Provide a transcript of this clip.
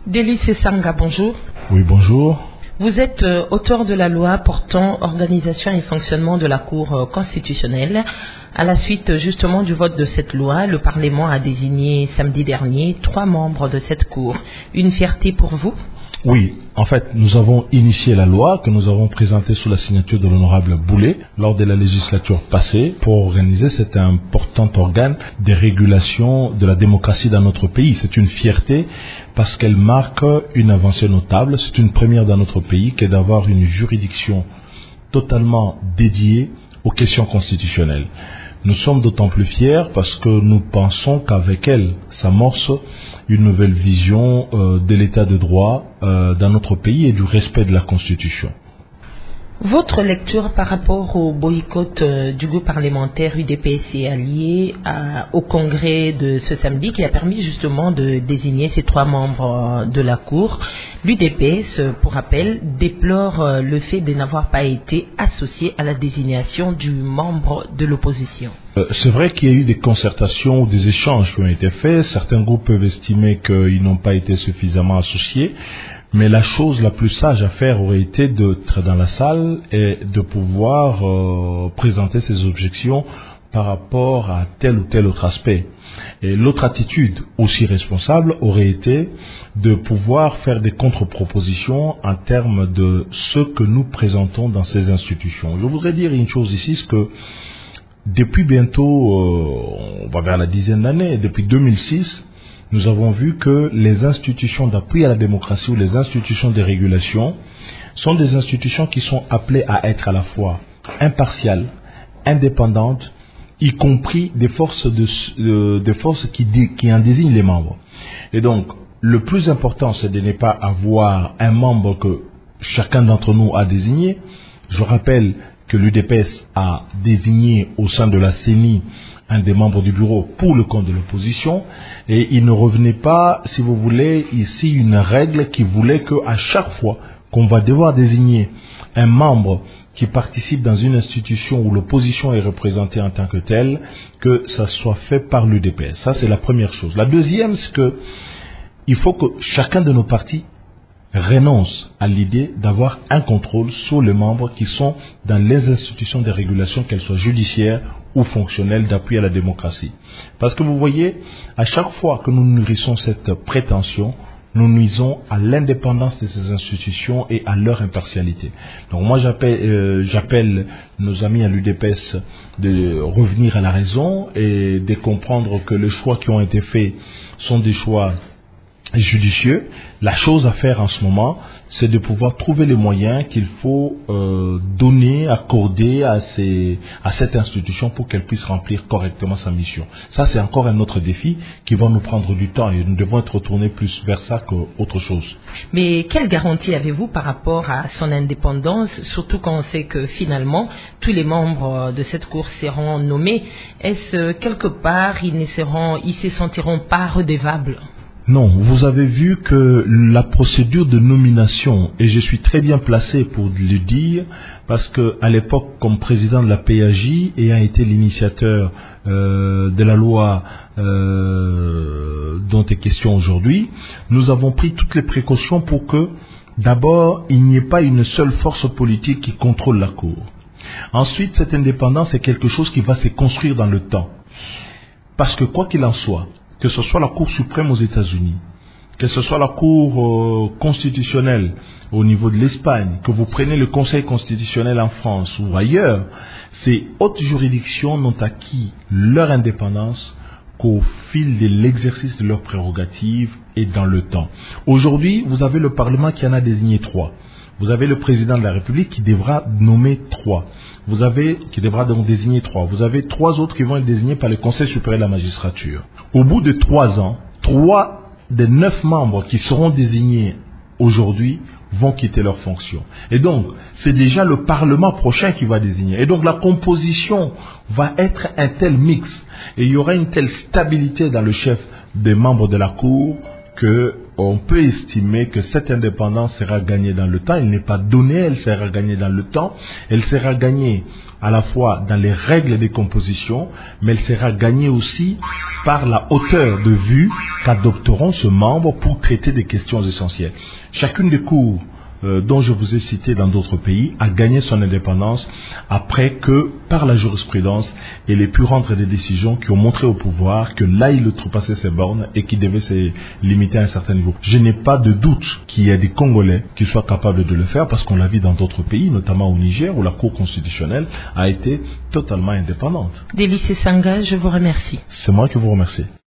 Délice Sanga, bonjour. Oui, bonjour. Vous êtes auteur de la loi portant organisation et fonctionnement de la Cour constitutionnelle. À la suite justement du vote de cette loi, le Parlement a désigné samedi dernier 3 membres de cette Cour. Une fierté pour vous? Oui, en fait, nous avons initié la loi que nous avons présentée sous la signature de l'honorable Boulet lors de la législature passée pour organiser cet important organe des régulations de la démocratie dans notre pays. C'est une fierté parce qu'elle marque une avancée notable. C'est une première dans notre pays qu'est d'avoir une juridiction totalement dédiée aux questions constitutionnelles. Nous sommes d'autant plus fiers parce que nous pensons qu'avec elle s'amorce une nouvelle vision de l'état de droit dans notre pays et du respect de la Constitution. Votre lecture par rapport au boycott du groupe parlementaire UDPS et allié au congrès de ce samedi qui a permis justement de désigner ces 3 membres de la Cour. L'UDPS, pour rappel, déplore le fait de n'avoir pas été associé à la désignation du membre de l'opposition. C'est vrai qu'il y a eu des concertations ou des échanges qui ont été faits. Certains groupes peuvent estimer qu'ils n'ont pas été suffisamment associés. Mais la chose la plus sage à faire aurait été d'être dans la salle et de pouvoir présenter ses objections par rapport à tel ou tel autre aspect. Et l'autre attitude aussi responsable aurait été de pouvoir faire des contre-propositions en termes de ce que nous présentons dans ces institutions. Je voudrais dire une chose ici, c'est que depuis bientôt, on va vers la dizaine d'années, depuis 2006, nous avons vu que les institutions d'appui à la démocratie ou les institutions de régulation sont des institutions qui sont appelées à être à la fois impartiales, indépendantes, y compris des forces qui en désignent les membres. Et donc, le plus important, c'est de ne pas avoir un membre que chacun d'entre nous a désigné. Je rappelle que l'UDPS a désigné au sein de la CENI un des membres du bureau pour le compte de l'opposition, et il ne revenait pas, si vous voulez, ici une règle qui voulait qu'à chaque fois qu'on va devoir désigner un membre qui participe dans une institution où l'opposition est représentée en tant que telle, que ça soit fait par l'UDPS. Ça, c'est la première chose. La deuxième, c'est que il faut que chacun de nos partis renonce à l'idée d'avoir un contrôle sur les membres qui sont dans les institutions de régulation, qu'elles soient judiciaires ou fonctionnelles d'appui à la démocratie. Parce que vous voyez, à chaque fois que nous nourrissons cette prétention, nous nuisons à l'indépendance de ces institutions et à leur impartialité. Donc moi j'appelle nos amis à l'UDPS de revenir à la raison et de comprendre que les choix qui ont été faits sont des choix judicieux. La chose à faire en ce moment, c'est de pouvoir trouver les moyens qu'il faut donner, accorder à cette institution pour qu'elle puisse remplir correctement sa mission. Ça, c'est encore un autre défi qui va nous prendre du temps et nous devons être retournés plus vers ça qu'autre chose. Mais quelle garantie avez-vous par rapport à son indépendance, surtout quand on sait que finalement, tous les membres de cette Cour seront nommés? Est-ce quelque part, ils se sentiront pas redevables? Non, vous avez vu que la procédure de nomination, et je suis très bien placé pour le dire, parce que à l'époque, comme président de la PAJ, ayant été l'initiateur de la loi dont est question aujourd'hui, nous avons pris toutes les précautions pour que, d'abord, il n'y ait pas une seule force politique qui contrôle la Cour. Ensuite, cette indépendance est quelque chose qui va se construire dans le temps. Parce que quoi qu'il en soit, que ce soit la Cour suprême aux États-Unis, que ce soit la Cour constitutionnelle au niveau de l'Espagne, que vous preniez le Conseil constitutionnel en France ou ailleurs, ces hautes juridictions n'ont acquis leur indépendance qu'au fil de l'exercice de leurs prérogatives et dans le temps. Aujourd'hui, vous avez le Parlement qui en a désigné 3. Vous avez le président de la République qui devra nommer 3. Qui devra donc désigner 3. Vous avez 3 autres qui vont être désignés par le Conseil supérieur de la magistrature. Au bout de 3 ans, 3 des 9 membres qui seront désignés aujourd'hui vont quitter leurs fonctions. Et donc, c'est déjà le Parlement prochain qui va désigner. Et donc, la composition va être un tel mix. Et il y aura une telle stabilité dans le chef des membres de la Cour que on peut estimer que cette indépendance sera gagnée dans le temps. Elle n'est pas donnée, elle sera gagnée dans le temps. Elle sera gagnée à la fois dans les règles des compositions, mais elle sera gagnée aussi par la hauteur de vue qu'adopteront ce membre pour traiter des questions essentielles. Chacune des cours dont je vous ai cité dans d'autres pays, a gagné son indépendance après que, par la jurisprudence, il ait pu rendre des décisions qui ont montré au pouvoir que là, il outrepassait ses bornes et qu'il devait se limiter à un certain niveau. Je n'ai pas de doute qu'il y ait des Congolais qui soient capables de le faire parce qu'on l'a vu dans d'autres pays, notamment au Niger, où la Cour constitutionnelle a été totalement indépendante. Délice Sanga, je vous remercie. C'est moi qui vous remercie.